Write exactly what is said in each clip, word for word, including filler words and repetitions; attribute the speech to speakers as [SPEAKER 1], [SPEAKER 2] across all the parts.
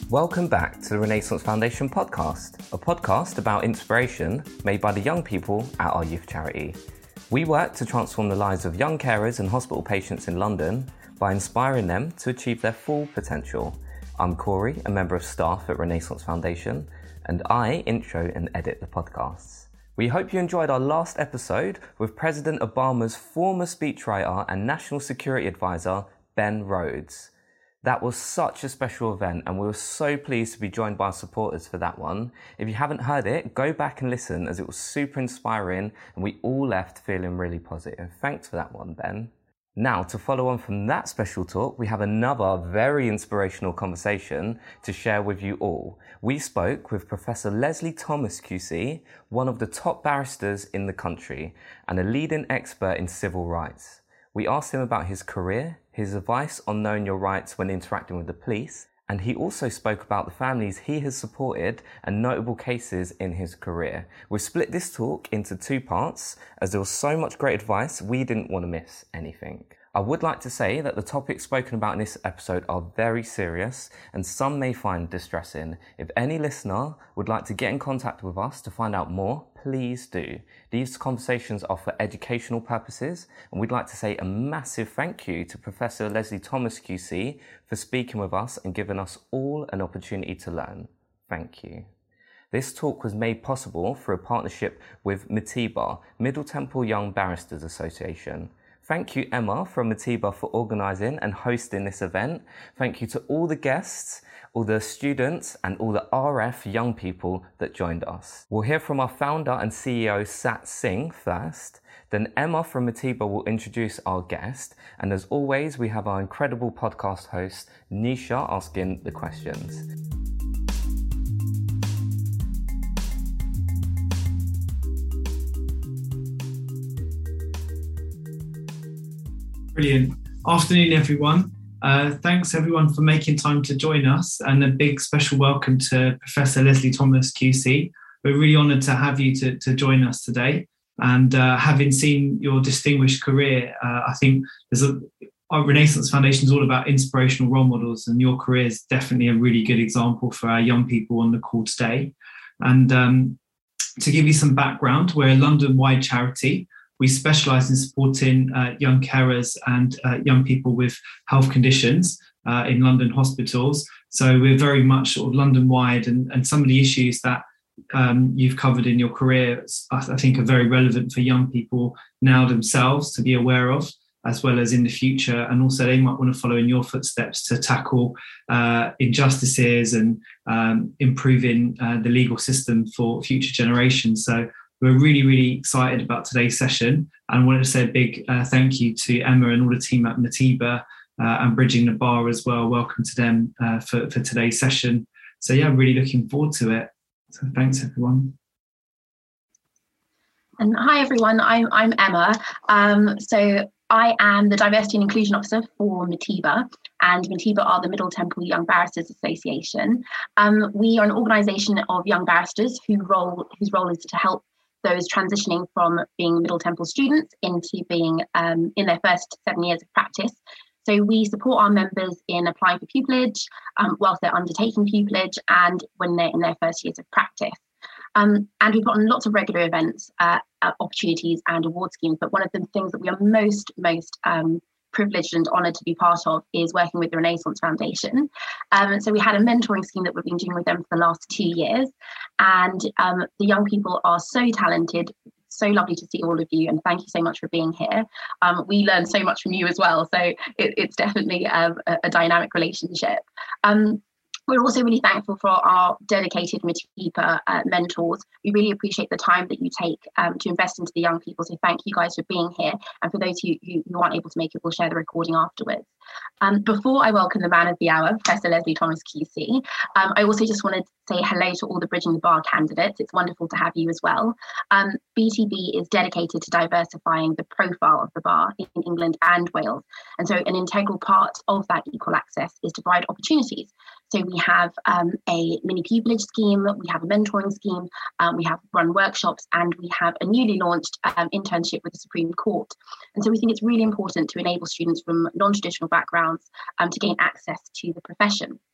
[SPEAKER 1] Welcome back to the Renaissance Foundation podcast, a podcast about inspiration made by the young people at our youth charity. We work to transform the lives of young carers and hospital patients in London by inspiring them to achieve their full potential. I'm Corey, a member of staff at Renaissance Foundation, and I intro and edit the podcasts. We hope you enjoyed our last episode with President Obama's former speechwriter and National Security Advisor, Ben Rhodes. That was such a special event, and we were so pleased to be joined by our supporters for that one. If you haven't heard it, go back and listen, as it was super inspiring and we all left feeling really positive. Thanks for that one, Ben. Now, to follow on from that special talk, we have another very inspirational conversation to share with you all. We spoke with Professor Leslie Thomas Q C, one of the top barristers in the country and a leading expert in civil rights. We asked him about his career, his advice on knowing your rights when interacting with the police, and he also spoke about the families he has supported and notable cases in his career. We've split this talk into two parts, as there was so much great advice we didn't want to miss anything. I would like to say that the topics spoken about in this episode are very serious and some may find distressing. If any listener would like to get in contact with us to find out more, please do. These conversations are for educational purposes, and we'd like to say a massive thank you to Professor Leslie Thomas Q C for speaking with us and giving us all an opportunity to learn. Thank you. This talk was made possible through a partnership with Matiba, Middle Temple Young Barristers Association. Thank you, Emma, from Matiba, for organising and hosting this event. Thank you to all the guests, all the students and all the R F young people that joined us. We'll hear from our founder and C E O, Sat Singh, first. Then Emma from Matiba will introduce our guest. And as always, we have our incredible podcast host, Nisha, asking the questions.
[SPEAKER 2] Brilliant. Afternoon, everyone. Uh, thanks, everyone, for making time to join us, and a big special welcome to Professor Leslie Thomas Q C. We're really honoured to have you to, to join us today. And uh, having seen your distinguished career, uh, I think there's a, our Renaissance Foundation is all about inspirational role models, and your career is definitely a really good example for our young people on the call today. And um, to give you some background, we're a London-wide charity. We specialise in supporting uh, young carers and uh, young people with health conditions uh, in London hospitals. So we're very much sort of London-wide, and, and some of the issues that um, you've covered in your career, I think, are very relevant for young people now themselves to be aware of, as well as in the future. And also they might want to follow in your footsteps to tackle uh, injustices and um, improving uh, the legal system for future generations. So we're really, really excited about today's session, and I wanted to say a big uh, thank you to Emma and all the team at Matiba uh, and Bridging the Bar as well. Welcome to them uh, for, for today's session. So yeah, I'm really looking forward to it. So thanks, everyone.
[SPEAKER 3] And hi, everyone. I'm, I'm Emma. Um, so I am the Diversity and Inclusion Officer for Matiba, and Matiba are the Middle Temple Young Barristers Association. Um, we are an organisation of young barristers who role, whose role is to help those transitioning from being Middle Temple students into being um, in their first seven years of practice. So we support our members in applying for pupillage um, whilst they're undertaking pupillage and when they're in their first years of practice. Um, and we've gotten lots of regular events, uh, uh, opportunities and award schemes, but one of the things that we are most, most um, privileged and honoured to be part of is working with the Renaissance Foundation. Um, so we had a mentoring scheme that we've been doing with them for the last two years. And um, the young people are so talented, so lovely to see all of you. And thank you so much for being here. Um, we learn so much from you as well. So it, it's definitely a, a dynamic relationship. Um, We're also really thankful for our dedicated Matiba uh, mentors. We really appreciate the time that you take um, to invest into the young people. So thank you guys for being here. And for those who, who, who aren't able to make it, we'll share the recording afterwards. Um, before I welcome the man of the hour, Professor Leslie Thomas Q C, um, I also just wanted to say hello to all the Bridging the Bar candidates. It's wonderful to have you as well. Um, B T B is dedicated to diversifying the profile of the bar in England and Wales. And so an integral part of that equal access is to provide opportunities. So we have um, a mini pupillage scheme, we have a mentoring scheme, um, we have run workshops, and we have a newly launched um, internship with the Supreme Court. And so we think it's really important to enable students from non-traditional backgrounds um, to gain access to the profession.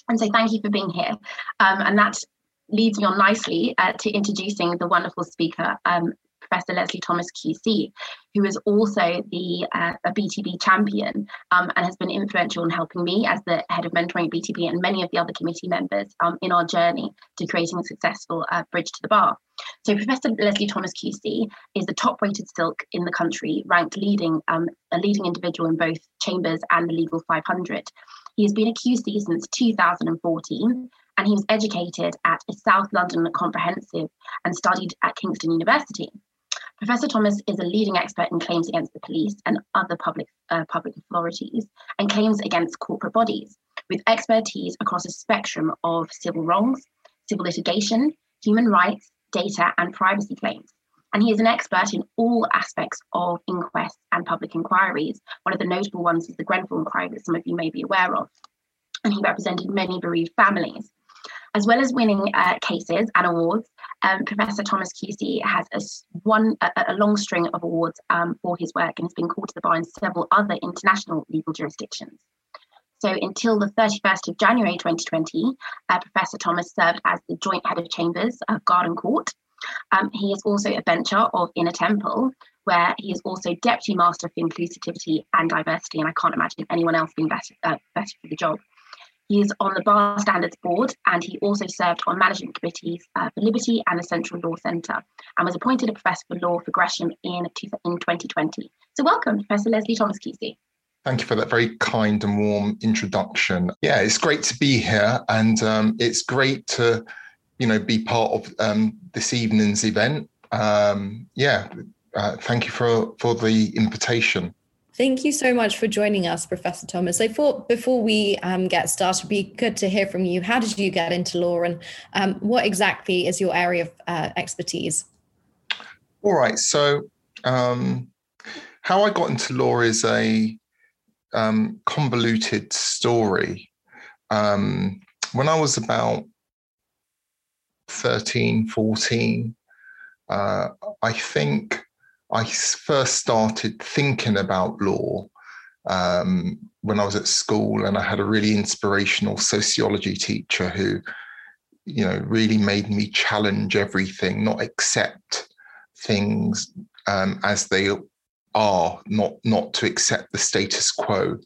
[SPEAKER 3] And so thank you for being here. Um, and that leads me on nicely uh, to introducing the wonderful speaker, um, Professor Leslie Thomas Q C, who is also the uh, a B T B champion um, and has been influential in helping me as the head of mentoring at B T B and many of the other committee members um, in our journey to creating a successful uh, bridge to the bar. So Professor Leslie Thomas Q C is the top-rated silk in the country, ranked leading um, a leading individual in both Chambers and the Legal five hundred. He has been a Q C since two thousand fourteen, and he was educated at a South London Comprehensive and studied at Kingston University. Professor Thomas is a leading expert in claims against the police and other public uh, public authorities and claims against corporate bodies, with expertise across a spectrum of civil wrongs, civil litigation, human rights, data and privacy claims. And he is an expert in all aspects of inquests and public inquiries. One of the notable ones is the Grenfell inquiry that some of you may be aware of. And he represented many bereaved families. As well as winning uh, cases and awards, um, Professor Thomas Q C has a, one, a, a long string of awards um, for his work and has been called to the bar in several other international legal jurisdictions. So until the thirty-first of January twenty twenty, uh, Professor Thomas served as the Joint Head of Chambers of Garden Court. Um, he is also a bencher of Inner Temple, where he is also Deputy Master for Inclusivity and Diversity, and I can't imagine anyone else being better, uh, better for the job. He is on the Bar Standards Board, and he also served on management committees uh, for Liberty and the Central Law Centre, and was appointed a Professor for Law for Gresham in, in twenty twenty. So welcome, Professor Leslie Thomas Q C.
[SPEAKER 4] Thank you for that very kind and warm introduction. Yeah, it's great to be here, and um, it's great to, you know, be part of um, this evening's event. Um, yeah, uh, thank you for, for the invitation.
[SPEAKER 5] Thank you so much for joining us, Professor Thomas. I thought before we um, get started, it'd be good to hear from you. How did you get into law, and um, what exactly is your area of uh, expertise?
[SPEAKER 4] All right. So um, how I got into law is a um, convoluted story. Um, when I was about thirteen, fourteen, uh, I think I first started thinking about law um, when I was at school, and I had a really inspirational sociology teacher who, you know, really made me challenge everything, not accept things um, as they are, not not to accept the status quo.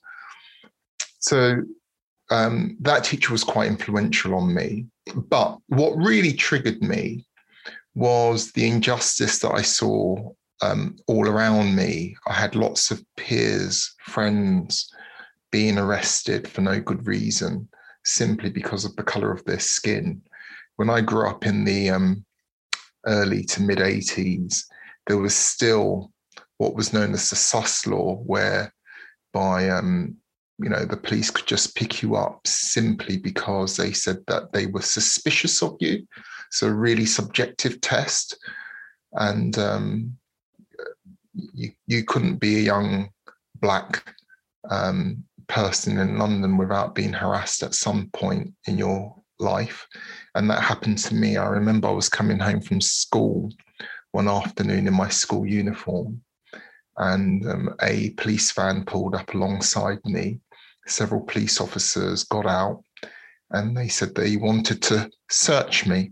[SPEAKER 4] So um, that teacher was quite influential on me. But what really triggered me was the injustice that I saw Um, all around me. I had lots of peers, friends being arrested for no good reason, simply because of the colour of their skin. When I grew up in the um, early to mid eighties, there was still what was known as the sus law, whereby um, you know, the police could just pick you up simply because they said that they were suspicious of you. So a really subjective test. And um, You, you couldn't be a young black um, person in London without being harassed at some point in your life. And that happened to me. I remember I was coming home from school one afternoon in my school uniform, and um, a police van pulled up alongside me. Several police officers got out and they said they wanted to search me.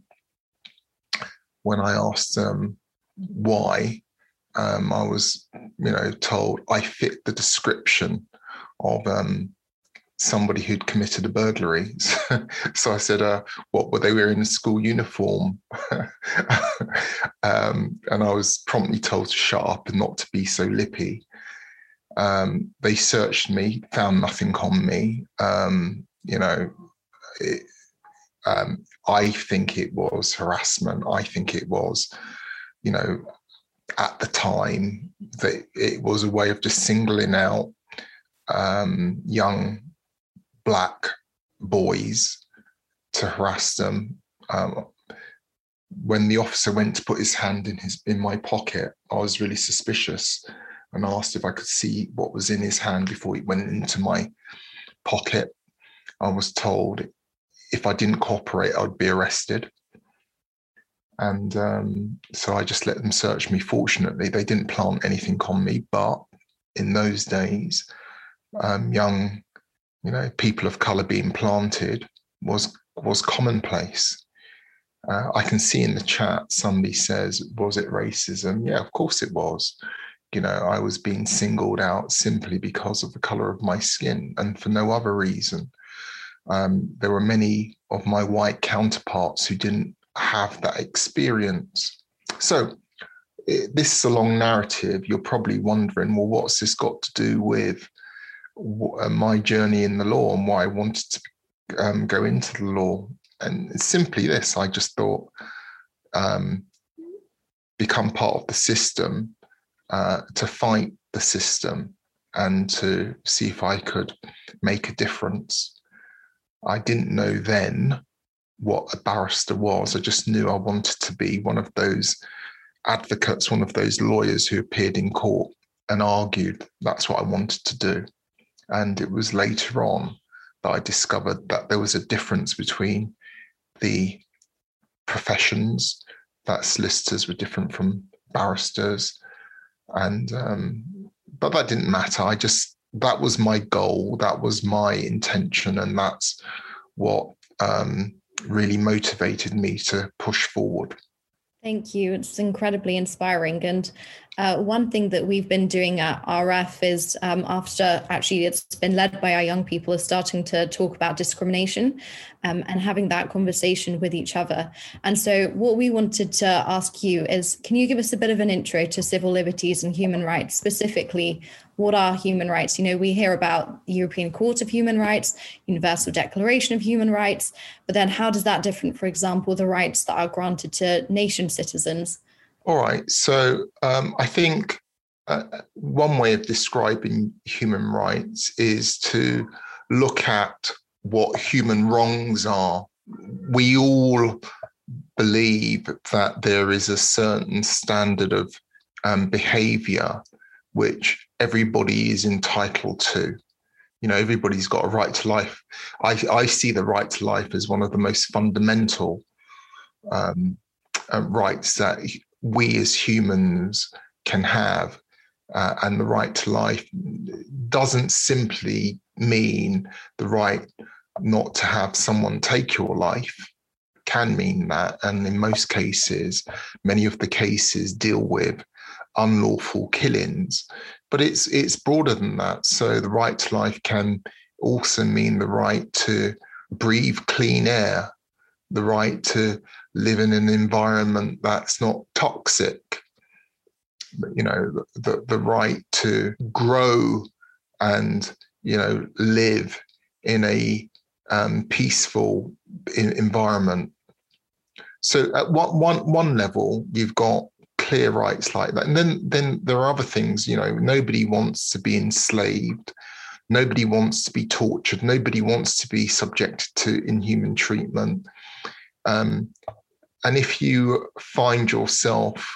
[SPEAKER 4] When I asked them why, Um, I was, you know, told I fit the description of um, somebody who'd committed a burglary. So I said, uh, what were they wearing? A school uniform? um, and I was promptly told to shut up and not to be so lippy. Um, they searched me, found nothing on me. Um, you know, it, um, I think it was harassment. I think it was, you know, at the time, that it was a way of just singling out um, young black boys to harass them. Um, when the officer went to put his hand in his in my pocket, I was really suspicious and asked if I could see what was in his hand before he went into my pocket. I was told if I didn't cooperate, I'd be arrested. And um, so I just let them search me. Fortunately, they didn't plant anything on me, but in those days, um, young, you know, people of colour being planted was was commonplace. Uh, I can see in the chat somebody says, was it racism? Yeah, of course it was. You know, I was being singled out simply because of the color of my skin and for no other reason. Um, there were many of my white counterparts who didn't have that experience. So it, this is a long narrative. You're probably wondering, well, what's this got to do with w- my journey in the law and why I wanted to um, go into the law? And it's simply this: I just thought, um, become part of the system, uh, to fight the system and to see if I could make a difference. I didn't know then what a barrister was. I just knew I wanted to be one of those advocates, one of those lawyers who appeared in court and argued. That's what I wanted to do. And it was later on that I discovered that there was a difference between the professions, that solicitors were different from barristers. And, um, but that didn't matter. I just, that was my goal. That was my intention. And that's what um, really motivated me to push forward.
[SPEAKER 5] Thank you. It's incredibly inspiring. And uh, one thing that we've been doing at R F is um, after actually it's been led by our young people is starting to talk about discrimination um, and having that conversation with each other. And so what we wanted to ask you is, can you give us a bit of an intro to civil liberties and human rights? Specifically, what are human rights? You know, we hear about the European Court of Human Rights, Universal Declaration of Human Rights, but then how does that differ, for example, the rights that are granted to nation citizens?
[SPEAKER 4] All right. So um, I think uh, one way of describing human rights is to look at what human wrongs are. We all believe that there is a certain standard of um, behavior which everybody is entitled to. You know, everybody's got a right to life. I, I see the right to life as one of the most fundamental um, uh, rights that we as humans can have. Uh, and the right to life doesn't simply mean the right not to have someone take your life. It can mean that. And in most cases, many of the cases deal with unlawful killings, but it's it's broader than that. So the right to life can also mean the right to breathe clean air, the right to live in an environment that's not toxic, you know, the, the right to grow and, you know, live in a um, peaceful in, environment. So at one, one, one level, you've got clear rights like that. And then, then there are other things, you know, nobody wants to be enslaved. Nobody wants to be tortured. Nobody wants to be subjected to inhuman treatment. Um, and if you find yourself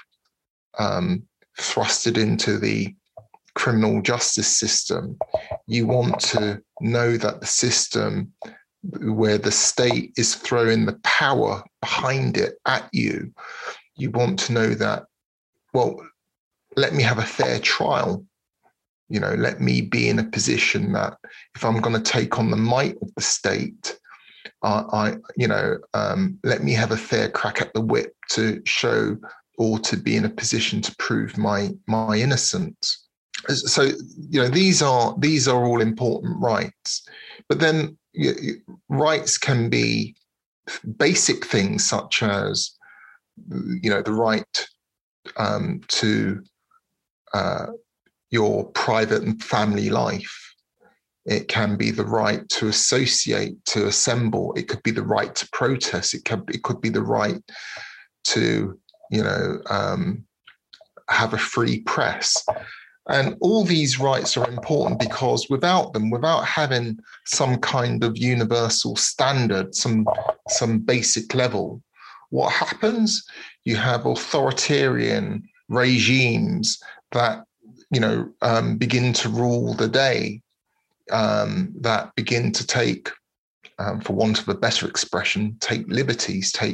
[SPEAKER 4] um, thrusted into the criminal justice system, you want to know that the system where the state is throwing the power behind it at you, you want to know that, well, let me have a fair trial. You know, let me be in a position that if I'm going to take on the might of the state, uh, I, you know, um, let me have a fair crack at the whip to show or to be in a position to prove my my innocence. So, you know, these are these are all important rights. But then you, you, rights can be basic things such as, you know, the right um, to uh, your private and family life. It can be the right to associate, to assemble. It could be the right to protest. It could, it could be the right to, you know, um, have a free press. And all these rights are important because without them, without having some kind of universal standard, some, some basic level, what happens? You have authoritarian regimes that, you know, um, begin to rule the day, um, that begin to take, um, for want of a better expression, take liberties, take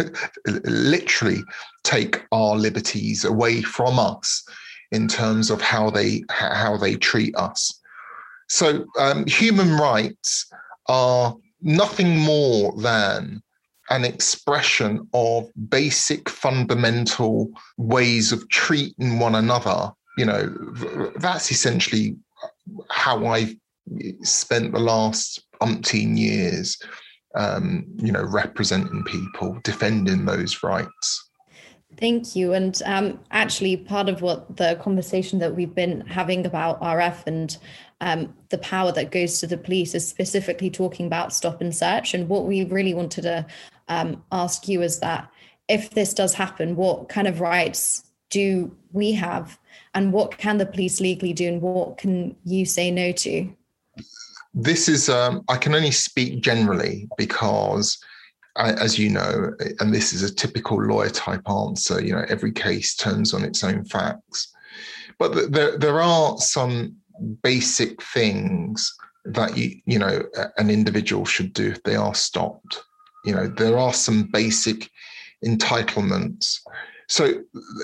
[SPEAKER 4] literally take our liberties away from us in terms of how they how they treat us. So um, human rights are nothing more than an expression of basic fundamental ways of treating one another. You know, that's essentially how I've spent the last umpteen years, um, you know, representing people, defending those rights.
[SPEAKER 5] Thank you. And um, actually, part of what the conversation that we've been having about R F and um, the power that goes to the police is specifically talking about stop and search. And what we really wanted to um, ask you is that if this does happen, what kind of rights do we have, and what can the police legally do, and what can you say no to?
[SPEAKER 4] This is, um, I can only speak generally because, as you know, and this is a typical lawyer type answer, you know, every case turns on its own facts. But there, there are some basic things that, you, you know, an individual should do if they are stopped. You know, there are some basic entitlements. So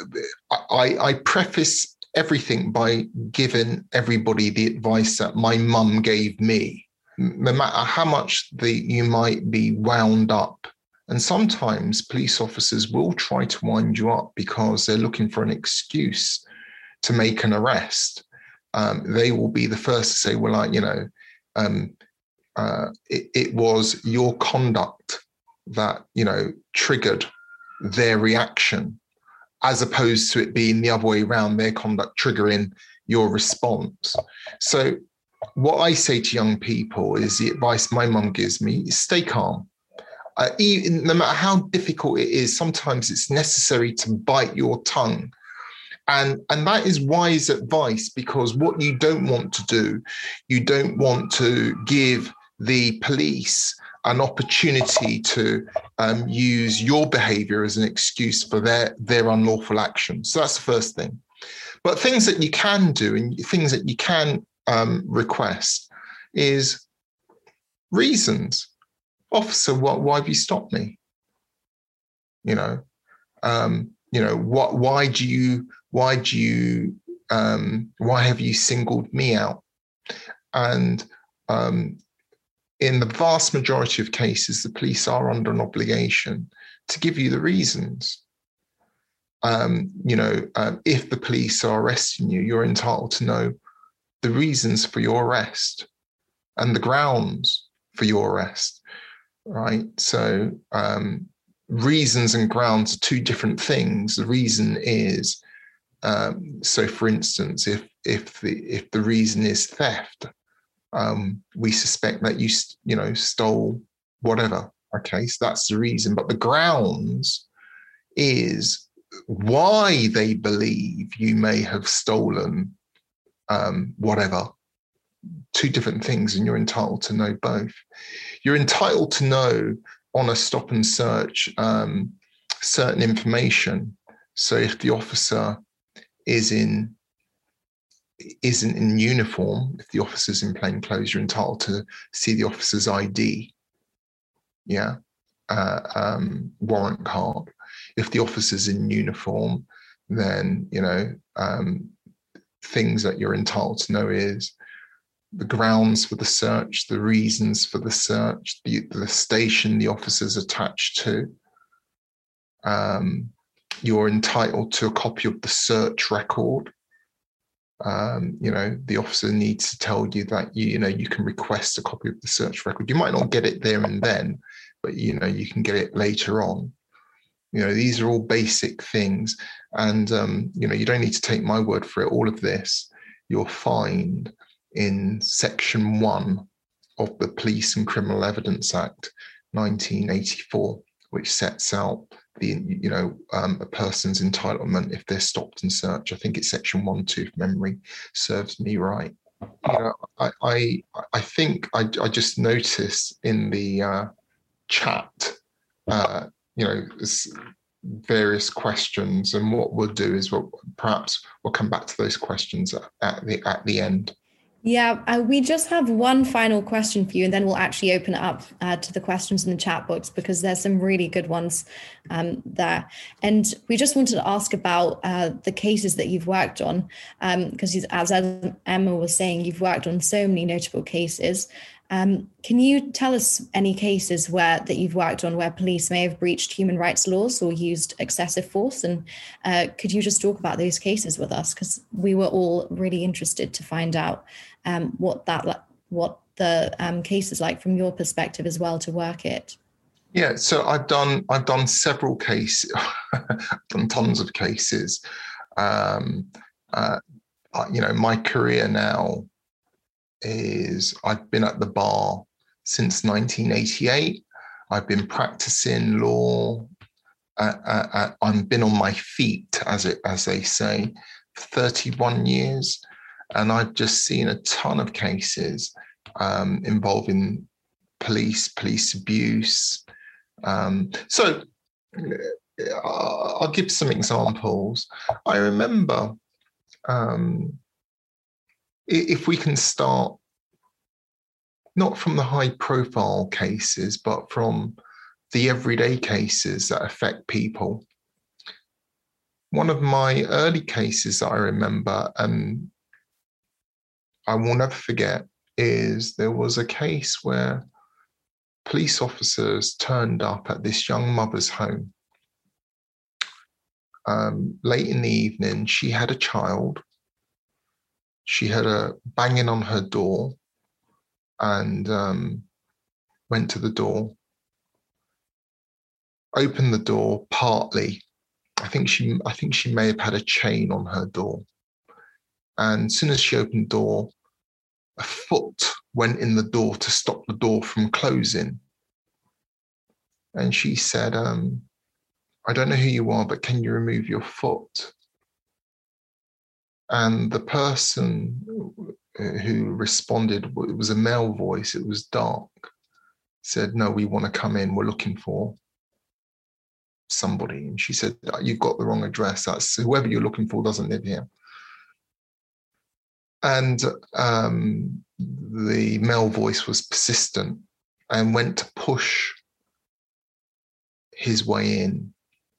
[SPEAKER 4] I, I preface everything by giving everybody the advice that my mum gave me. No matter how much the, you might be wound up, and sometimes police officers will try to wind you up because they're looking for an excuse to make an arrest. Um, they will be the first to say, well, I, you know, um, uh, it, it was your conduct that, you know, triggered their reaction, as opposed to it being the other way around, their conduct triggering your response. So what I say to young people is the advice my mum gives me is stay calm. Uh, even, no matter how difficult it is, sometimes it's necessary to bite your tongue. And, and that is wise advice, because what you don't want to do, you don't want to give the police an opportunity to um, use your behavior as an excuse for their, their unlawful action. So that's the first thing. But things that you can do and things that you can um, request is reasons. Officer, what, why have you stopped me? You know, um, you know, what, why do you, why do you, um, why have you singled me out? And, um, in the vast majority of cases, the police are under an obligation to give you the reasons. Um, you know, um, if the police are arresting you, you're entitled to know the reasons for your arrest and the grounds for your arrest, right? So um, reasons and grounds are two different things. The reason is, um, so for instance, if if the if the reason is theft, Um, we suspect that you, you know, stole whatever. Okay, so that's the reason. But the grounds is why they believe you may have stolen um, whatever. Two different things, and you're entitled to know both. You're entitled to know on a stop and search um, certain information. So if the officer is in isn't in uniform, if the officer's in plain clothes, you're entitled to see the officer's I D, yeah, uh, um, warrant card. If the officer's in uniform, then, you know, um, things that you're entitled to know is the grounds for the search, the reasons for the search, the, the station the officer's attached to. Um, you're entitled to a copy of the search record. Um, you know, the officer needs to tell you that, you, you know, you can request a copy of the search record. You might not get it there and then, but, you know, you can get it later on. You know, these are all basic things. And, um, you know, you don't need to take my word for it. All of this you'll find in section one of the Police and Criminal Evidence Act nineteen eighty-four, which sets out the, you know, um, a person's entitlement if they're stopped and searched. I think it's section one, two, if memory serves me right. You know, I I, I think I, I just noticed in the uh, chat, uh, you know, various questions, and what we'll do is we'll perhaps we'll come back to those questions at, at the at the end.
[SPEAKER 5] Yeah, uh, we just have one final question for you, and then we'll actually open it up uh, to the questions in the chat box, because there's some really good ones um, there. And we just wanted to ask about uh, the cases that you've worked on, because um, as Emma was saying, you've worked on so many notable cases. Um, can you tell us any cases where that you've worked on where police may have breached human rights laws or used excessive force? And uh, could you just talk about those cases with us? Because we were all really interested to find out um, what that what the um, case is like from your perspective as well to work it.
[SPEAKER 4] Yeah, so I've done I've done several cases, I've done tons of cases. Um, uh, you know, my career now is I've been at the bar since nineteen eighty-eight. I've been practicing law. Uh, uh, uh, I've been on my feet, as it as they say, for thirty-one years, and I've just seen a ton of cases um, involving police, police abuse. Um, so uh, I'll give some examples. I remember. Um, If we can start not from the high profile cases, but from the everyday cases that affect people. One of my early cases that I remember, and I will never forget, is there was a case where police officers turned up at this young mother's home. Um, late in the evening, she had a child. She had a banging on her door and um, went to the door, opened the door partly. I think she, I think she may have had a chain on her door. And as soon as she opened the door, a foot went in the door to stop the door from closing. And she said, um, I don't know who you are, but can you remove your foot? And the person who responded, it was a male voice, it was dark, said, no, we want to come in, we're looking for somebody. And she said, you've got the wrong address. That's whoever you're looking for doesn't live here. And um, the male voice was persistent and went to push his way in.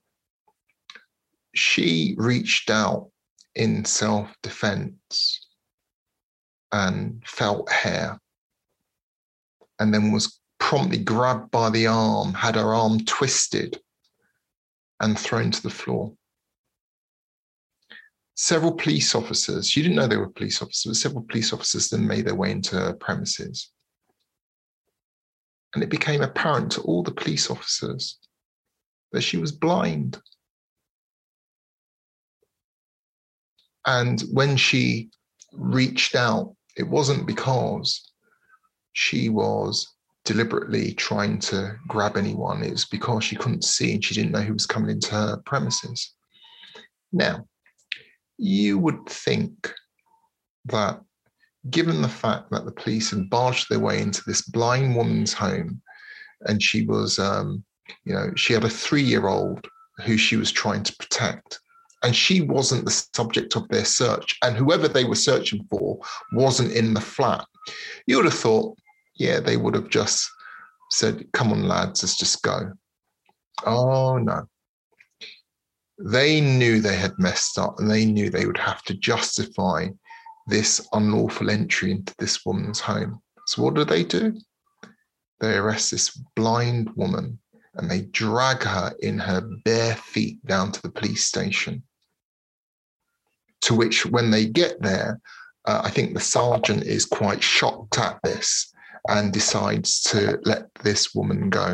[SPEAKER 4] She reached out in self-defense and felt hair, and then was promptly grabbed by the arm, had her arm twisted and thrown to the floor. Several police officers, she didn't know they were police officers, but several police officers then made their way into her premises. And it became apparent to all the police officers that she was blind. And when she reached out, it wasn't because she was deliberately trying to grab anyone. It was because she couldn't see and she didn't know who was coming into her premises. Now, you would think that given the fact that the police had barged their way into this blind woman's home, and she was, um, you know, she had a three-year-old who she was trying to protect, and she wasn't the subject of their search, and whoever they were searching for wasn't in the flat, you would have thought, yeah, they would have just said, come on, lads, let's just go. Oh, no. They knew they had messed up, and they knew they would have to justify this unlawful entry into this woman's home. So what do they do? They arrest this blind woman, and they drag her in her bare feet down to the police station. To which, when they get there, uh, I think the sergeant is quite shocked at this and decides to let this woman go.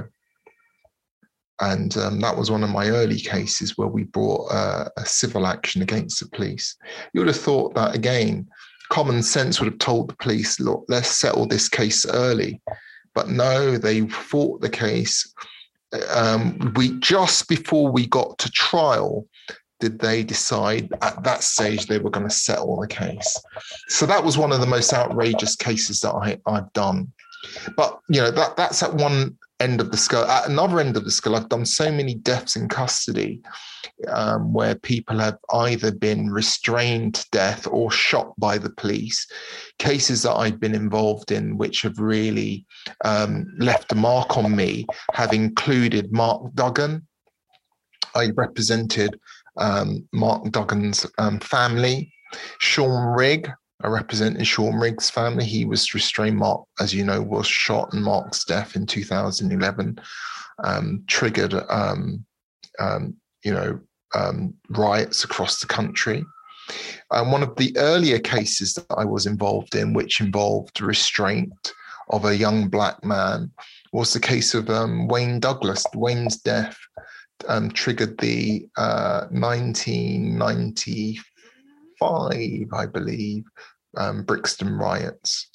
[SPEAKER 4] And um, that was one of my early cases where we brought uh, a civil action against the police. You would have thought that, again, common sense would have told the police, look, let's settle this case early. But no, they fought the case. Um, we just before we got to trial, did they decide at that stage they were going to settle the case. So that was one of the most outrageous cases that I, I've done. But, you know, that that's at one end of the scale. At another end of the scale, I've done so many deaths in custody um, where people have either been restrained to death or shot by the police. Cases that I've been involved in which have really um, left a mark on me have included Mark Duggan. I represented um, Mark Duggan's um, family, Sean Rigg, I represented Sean Riggs' family. He was restrained. Mark, as you know, was shot, and Mark's death in two thousand eleven um, triggered, um, um, you know, um, riots across the country. And one of the earlier cases that I was involved in, which involved restraint of a young black man, was the case of um, Wayne Douglas. Wayne's death um, triggered the uh, nineteen ninety-five, I believe, um, Brixton riots.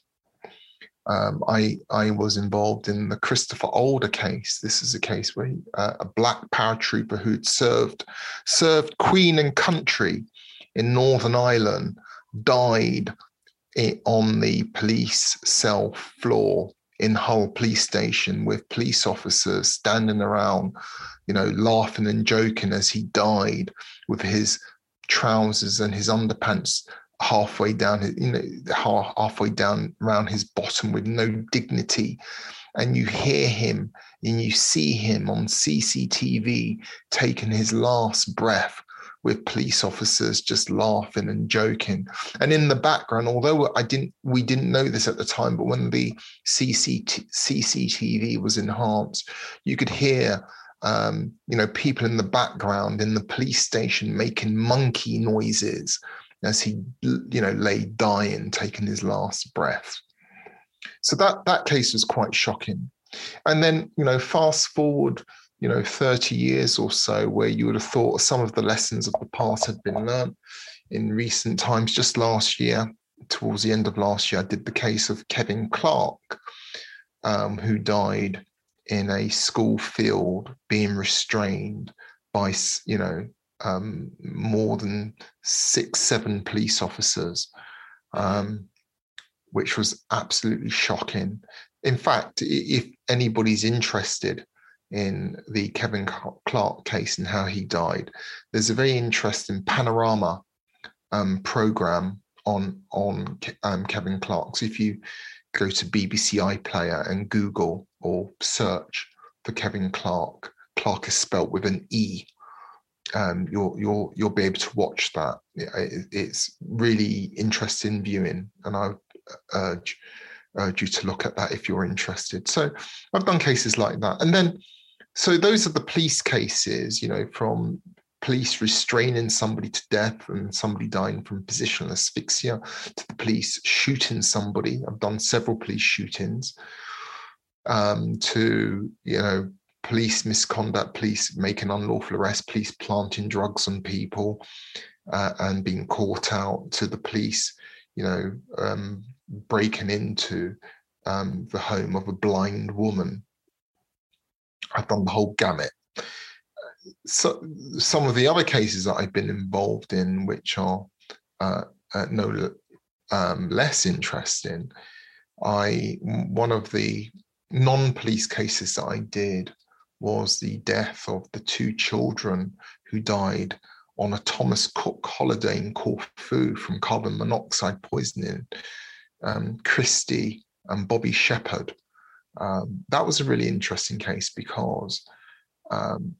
[SPEAKER 4] Um, I I was involved in the Christopher Older case. This is a case where uh, a black paratrooper who'd served served Queen and country in Northern Ireland died it, on the police cell floor in Hull police station, with police officers standing around, you know, laughing and joking as he died, with his trousers and his underpants halfway down, you know, half, halfway down around his bottom, with no dignity. And you hear him and you see him on C C T V taking his last breath, with police officers just laughing and joking. And in the background, although I didn't, we didn't know this at the time, but when the C C T V was enhanced, you could hear, um, you know, people in the background in the police station making monkey noises as he, you know, lay dying, taking his last breath. So that that case was quite shocking. And then, you know, fast forward, you know, thirty years or so, where you would have thought some of the lessons of the past had been learned in recent times. Just last year, towards the end of last year, I did the case of Kevin Clark, um, who died in a school field being restrained by, you know, um, more than six, seven police officers, um, which was absolutely shocking. In fact, if anybody's interested in the Kevin Clark case and how he died, there's a very interesting Panorama um, program on on um, Kevin Clark. So if you go to B B C iPlayer and Google or search for Kevin Clark, Clark is spelt with an E. Um, you'll you'll you'll be able to watch that. It, it's really interesting viewing, and I urge urge you to look at that if you're interested. So I've done cases like that, and then. So those are the police cases, you know, from police restraining somebody to death and somebody dying from positional asphyxia, to the police shooting somebody. I've done several police shootings, um, to, you know, police misconduct, police making unlawful arrests, police planting drugs on people uh, and being caught out, to the police, you know, um, breaking into um, the home of a blind woman. I've done the whole gamut. So some of the other cases that I've been involved in, which are uh, uh, no um, less interesting, I one of the non-police cases that I did was the death of the two children who died on a Thomas Cook holiday in Corfu from carbon monoxide poisoning, um, Christy and Bobby Shepherd. Um, that was a really interesting case because, um,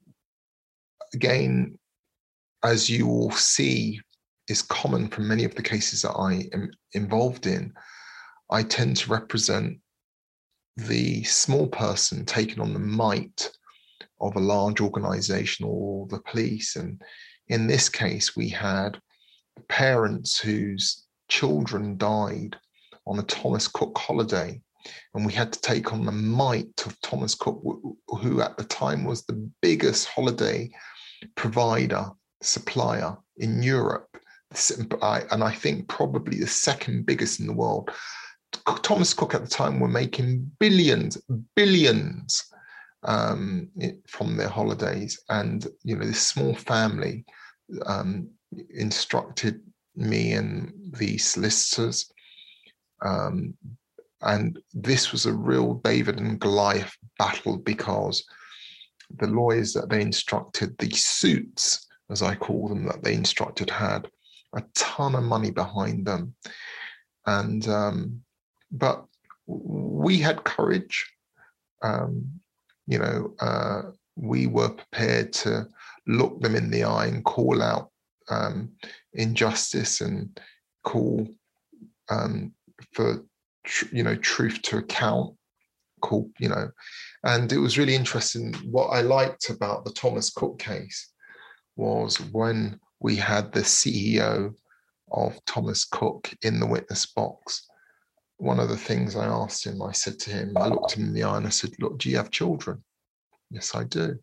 [SPEAKER 4] again, as you will see, is common from many of the cases that I am involved in. I tend to represent the small person taking on the might of a large organization or the police. And in this case, we had parents whose children died on a Thomas Cook holiday. And we had to take on the might of Thomas Cook, who at the time was the biggest holiday provider, supplier in Europe. And I think probably the second biggest in the world. Thomas Cook at the time were making billions, billions um, from their holidays. And, you know, this small family um, instructed me and the solicitors. Um, and this was a real David and Goliath battle, because the lawyers that they instructed, the suits, as I call them, that they instructed had a ton of money behind them. And, um, but we had courage. Um, you know, uh, we were prepared to look them in the eye and call out um, injustice and call um, for, tr- you know, truth to account, called, you know, and it was really interesting. What I liked about the Thomas Cook case was when we had the C E O of Thomas Cook in the witness box, one of the things I asked him, I said to him, I looked him in the eye and I said, look, do you have children? Yes, I do.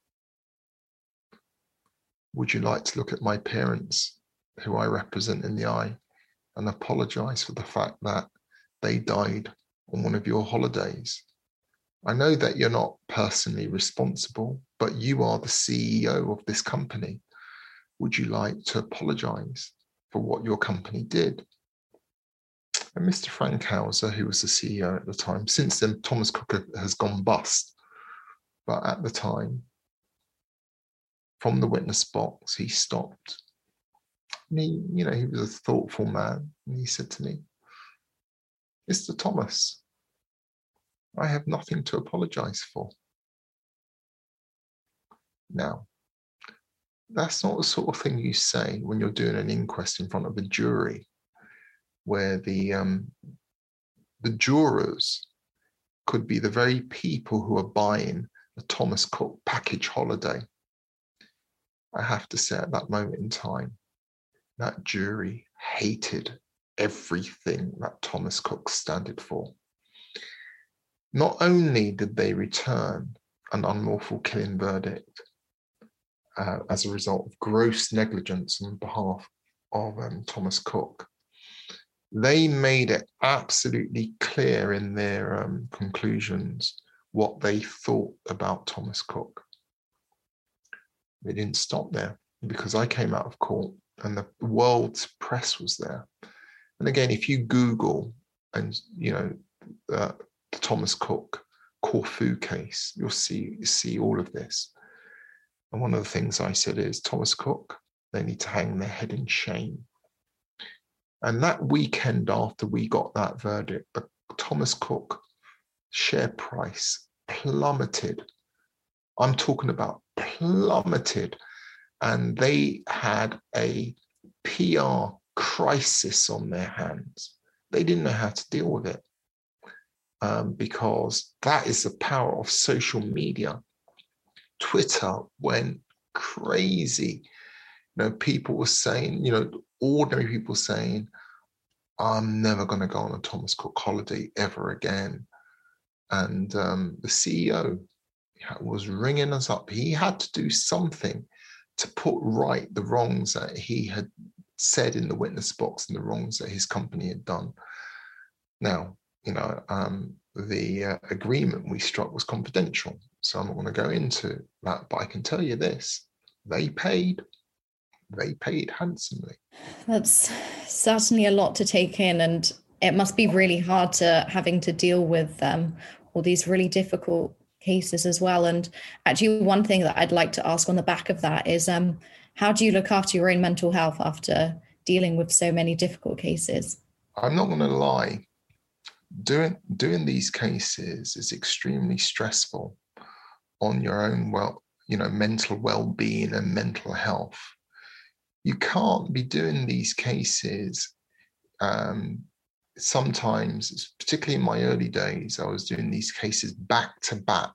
[SPEAKER 4] Would you like to look at my parents, who I represent, in the eye and apologize for the fact that they died on one of your holidays? I know that you're not personally responsible, but you are the C E O of this company. Would you like to apologize for what your company did? And Mister Frankhauser, who was the C E O at the time, since then Thomas Cook has gone bust, but at the time, from the witness box, he stopped. And he, you know, he was a thoughtful man, and he said to me, Mister Thomas, I have nothing to apologize for. Now, that's not the sort of thing you say when you're doing an inquest in front of a jury, where the um, the jurors could be the very people who are buying the Thomas Cook package holiday. I have to say, at that moment in time, that jury hated everything that Thomas Cook stood for. Not only did they return an unlawful killing verdict uh, as a result of gross negligence on behalf of um, Thomas Cook, they made it absolutely clear in their um, conclusions what they thought about Thomas Cook. They didn't stop there, because I came out of court and the world's press was there. And again, if you Google and, you know, uh, the Thomas Cook Corfu case, you'll see, see all of this. And one of the things I said is, Thomas Cook, they need to hang their head in shame. And that weekend after we got that verdict, the Thomas Cook share price plummeted. I'm talking about plummeted. And they had a P R crisis on their hands. They didn't know how to deal with it, um, because that is the power of social media. Twitter went crazy. You know, people were saying, you know, ordinary people saying, I'm never going to go on a Thomas Cook holiday ever again. And um, the C E O was ringing us up. He had to do something to put right the wrongs that he had said in the witness box and the wrongs that his company had done. Now, you know, um, the uh, agreement we struck was confidential, so I'm not going to go into that, but I can tell you this, they paid. They paid handsomely.
[SPEAKER 5] That's certainly a lot to take in, and it must be really hard to having to deal with um, all these really difficult cases as well. And actually, one thing that I'd like to ask on the back of that is, um, how do you look after your own mental health after dealing with so many difficult cases?
[SPEAKER 4] I'm not going to lie. Doing doing these cases is extremely stressful on your own, well, you know, mental well-being and mental health. You can't be doing these cases. Um, sometimes, particularly in my early days, I was doing these cases back to back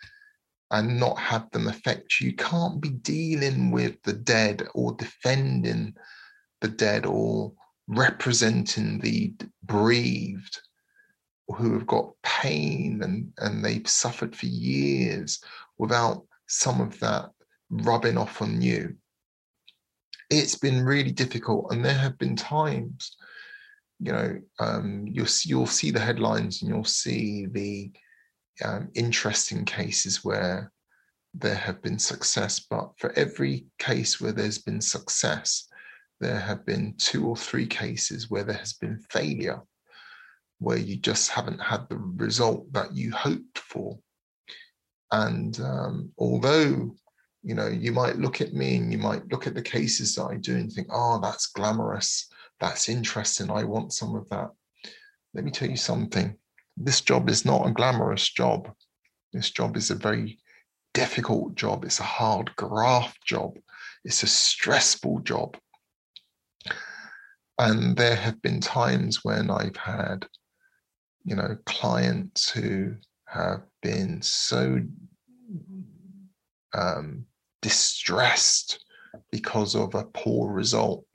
[SPEAKER 4] and not have them affect you. You can't be dealing with the dead or defending the dead or representing the bereaved who have got pain and, and they've suffered for years without some of that rubbing off on you. It's been really difficult, and there have been times, you know, um, you'll see, you'll see the headlines and you'll see the um, interesting cases where there have been success. But for every case where there's been success, there have been two or three cases where there has been failure, where you just haven't had the result that you hoped for. And um, although, you know, you might look at me and you might look at the cases that I do and think, oh, that's glamorous, that's interesting, I want some of that. Let me tell you something. This job is not a glamorous job. This job is a very difficult job. It's a hard graft job. It's a stressful job. And there have been times when I've had, you know, clients who have been so um, distressed because of a poor result.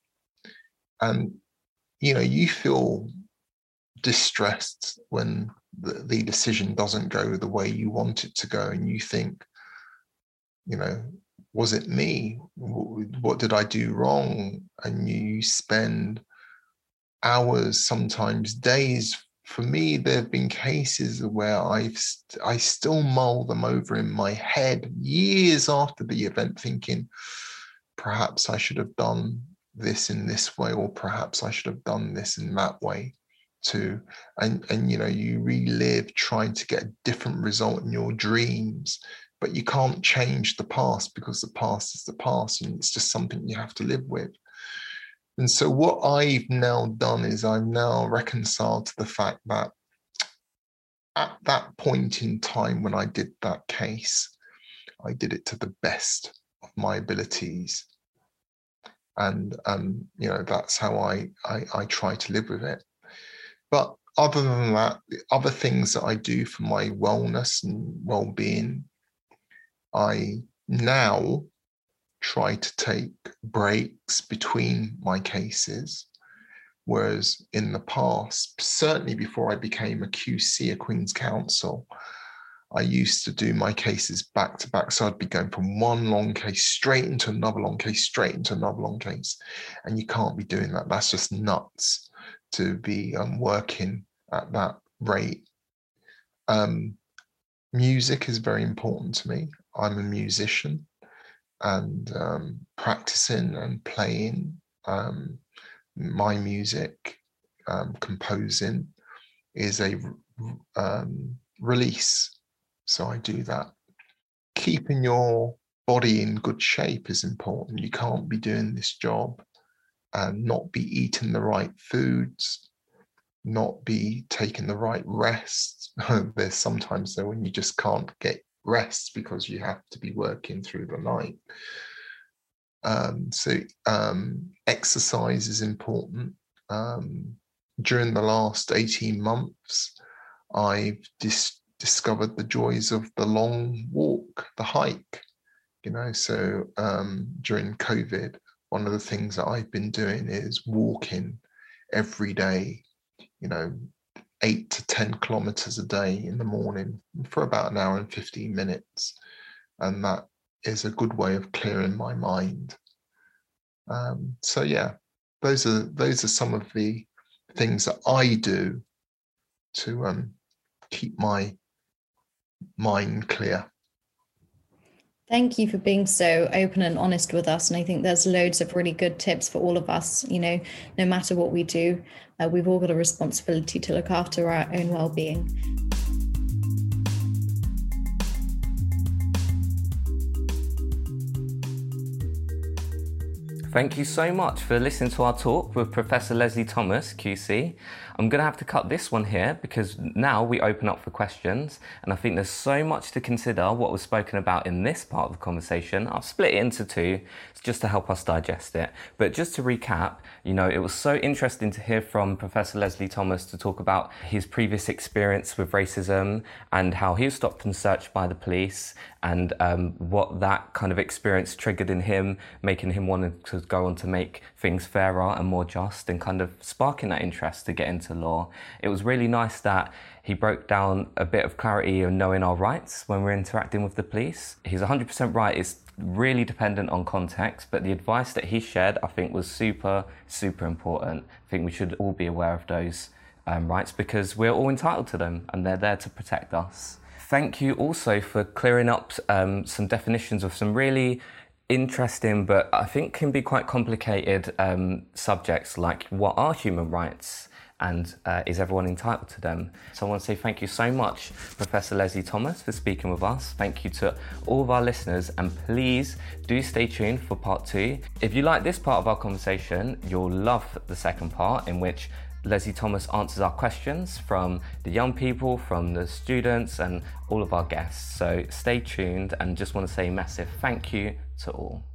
[SPEAKER 4] And, you know, you feel distressed when the, the decision doesn't go the way you want it to go. And you think, you know, was it me? What did I do wrong? And you spend hours, sometimes days. For me, there have been cases where I've I still mull them over in my head years after the event, thinking, perhaps I should have done this in this way, or perhaps I should have done this in that way too. And, and you know, you relive trying to get a different result in your dreams, but you can't change the past because the past is the past and it's just something you have to live with. And so what I've now done is I've now reconciled to the fact that at that point in time when I did that case, I did it to the best of my abilities. And, um, you know, that's how I, I, I try to live with it. But other than that, the other things that I do for my wellness and well-being, I now try to take breaks between my cases, whereas in the past, certainly before I became a Q C at Queen's Counsel, I used to do my cases back to back. So I'd be going from one long case straight into another long case, straight into another long case. And you can't be doing that. That's just nuts to be um, working at that rate. Um, music is very important to me. I'm a musician. And um, practicing and playing um, my music, um, composing, is a um, release. So I do that. Keeping your body in good shape is important. You can't be doing this job and not be eating the right foods, not be taking the right rest. There's sometimes though when you just can't get rest because you have to be working through the night. Um, so um, exercise is important. Um, during the last eighteen months, I've dis- discovered the joys of the long walk, the hike, you know, so um, during COVID, one of the things that I've been doing is walking every day, you know, eight to ten kilometers a day in the morning for about an hour and fifteen minutes. And that is a good way of clearing my mind. Um, so yeah, those are those are some of the things that I do to um, keep my mind clear.
[SPEAKER 5] Thank you for being so open and honest with us. And I think there's loads of really good tips for all of us. You know, no matter what we do, uh, we've all got a responsibility to look after our own well-being.
[SPEAKER 1] Thank you so much for listening to our talk with Professor Leslie Thomas, Q C. I'm going to have to cut this one here because now we open up for questions, and I think there's so much to consider what was spoken about in this part of the conversation. I've split it into two just to help us digest it. But just to recap, you know, it was so interesting to hear from Professor Leslie Thomas to talk about his previous experience with racism and how he was stopped and searched by the police, and um, what that kind of experience triggered in him, making him want to go on to make things fairer and more just, and kind of sparking that interest to get into law. It was really nice that he broke down a bit of clarity of knowing our rights when we're interacting with the police. He's one hundred percent right. It's really dependent on context, but the advice that he shared, I think, was super, super important. I think we should all be aware of those um, rights because we're all entitled to them and they're there to protect us. Thank you also for clearing up um, some definitions of some really interesting, but I think can be quite complicated um, subjects like what are human rights and uh, is everyone entitled to them? So I want to say thank you so much, Professor Leslie Thomas, for speaking with us. Thank you to all of our listeners, and please do stay tuned for part two. If you like this part of our conversation, you'll love the second part, in which Leslie Thomas answers our questions from the young people, from the students, and all of our guests. So stay tuned, and just want to say a massive thank you to all.